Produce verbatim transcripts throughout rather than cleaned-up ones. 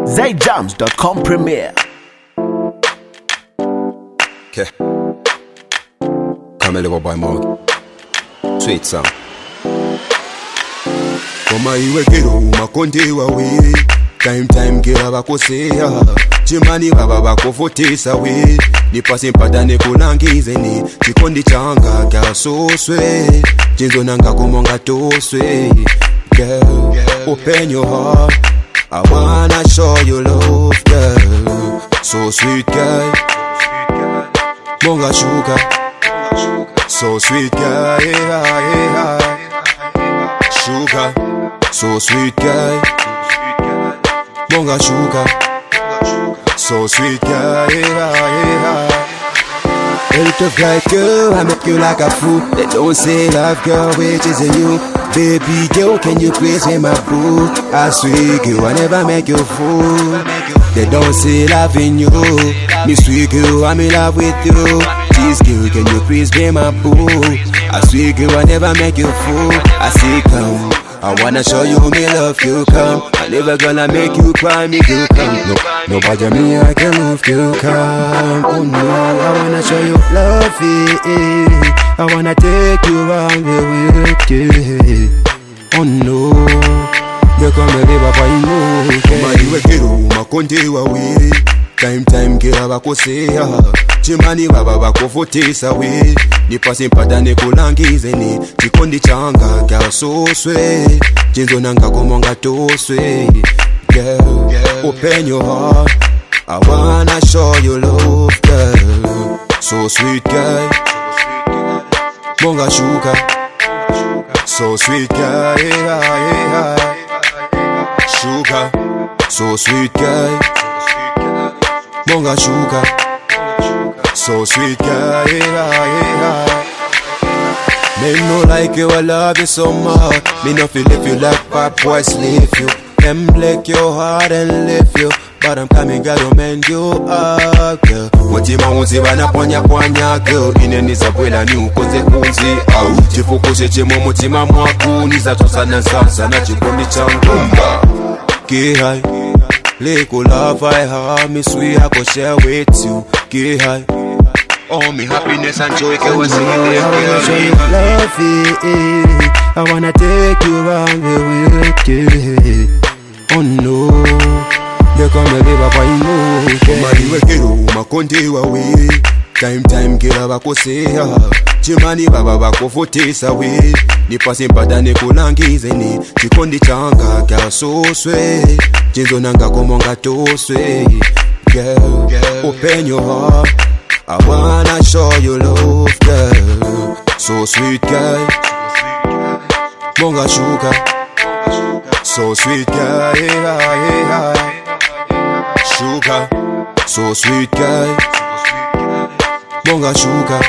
zay jams dot com premiere. Okay. Come little boy Mog. Sweet song. Koma iwe kero makonde wawe. Time time kera bakosea. Chimani baba bakofotesa we. Nipase mpadane kunangizeni. Chikondi changa kya soswe. Jinzo nanga kumonga toswe. Girl, open your heart. I wanna show you love, girl. So sweet, girl. Monga sugar. So sweet, girl. Yeah, yeah. Sugar. So sweet, girl. Monga sugar. So sweet, girl. Yeah, yeah. A little like girl, I make you like a fool. They don't say love, girl, which is in you. Baby girl, can you please be my boo? I swear girl, I never make you fool. They don't say love in you. Me sweet girl, I'm in love with you. This girl, can you please be my boo? I swear girl, I never make you fool. I say come, I wanna show you me love, you come. I never gonna make you cry, me you come. No, nobody me, I can move, you come. Oh no, I wanna show you love, eh. I wanna take you around the with you. Oh no, you come and live up on you. Koma iwe kero makonde wawe. Time time kera bakosea. Chimani baba bakofotesa we. Nipase mpadane kulangizeni. Chikondi changa kya soswe. Jinzo nanga kumonga toswe. Girl, open your heart. I wanna show you love, girl. So sweet, girl. Monga sugar. So sweet, girl. Yeah, yeah. Sugar. So sweet, girl. Monga sugar. So sweet, girl. Yeah, yeah. Me no like you, I love you so much. Me no feel if you like pop boys leave you. Them break your heart and leave you. But I'm coming, girl, to mend you up, girl. Mutima unzi wana ponya ponya, girl. Ineniza bwela ni ukoze kunzi. Au, chifukuse chemo mutima mwaku. Niza tosana sasa na chikondi changumba. Kihai, leko love I have. Me sweet, I go share with you. Kihai, oh, me happiness and joy, girl, was in there, girl. Love it, I wanna take you around the way. Oh no, you come and live up on you. Koma iwe kero makonde wawe. Time time kera bakosea. Chimani baba bakofotesa we. Nipase mpadane kulangizeni. Chikondi changa kya soswe. Jinzo nanga kumonga toswe. Girl, open your heart. I wanna show you love, girl. So sweet, girl. Monga sugar. So sweet, girl. Yeah, yeah. Sugar. So sweet, girl. Monga sugar.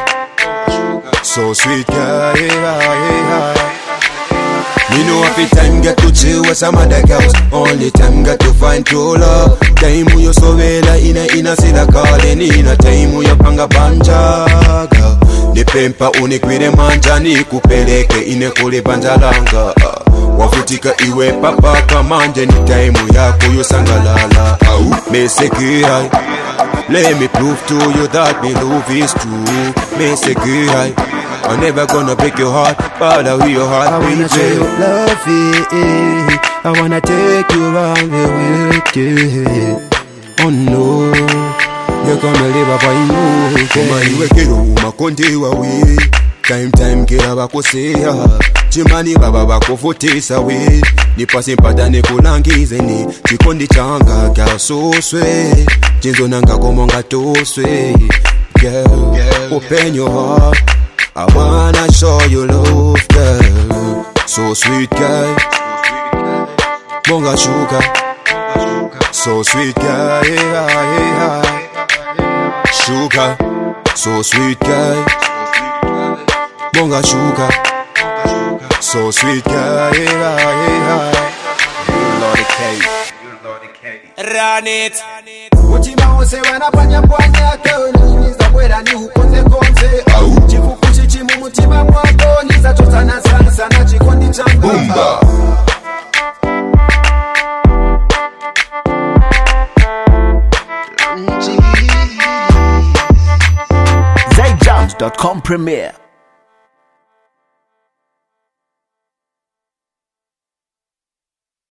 So sweet, girl. Yeah, yeah. Me know if it time get to chill with some other girls. Only time get to find true love. Time when you so well ina ina sila calling ina. Time when you panga banja girl. Ni pempa unikwire manja ni kupeleke ine kule banjalanga. Wafutika iwe papa kamanje ni time yako yosangalala. Me say girl, let me prove to you that me love is true. Me say girl, I'm never gonna break your heart, but I will your heart. I wanna show you love, eh. I wanna take you around the way. Oh no, you come and live up on you. Koma iwe kero makonde wawe. Time time kera bakosea. Chimani baba bakofotesa we. Nipase mpadane kulangizeni. Chikondi changa kya soswe. Jinzo nanga kumonga toswe. Girl, open your heart. I wanna show you love, girl. So sweet, girl. Monga sugar. So sweet, girl. Yeah, yeah. Sugar. So sweet, girl. Monga sugar. So sweet, girl. Yeah, yeah. You Lordy K. Run it. Mutima ose wana panya panya girl. Niza bwela ni ukonze konze. Chifukushi chimu mutima mwako. Niza tosana sana sana chikondi changu. Bumba. zjams dot com premiere.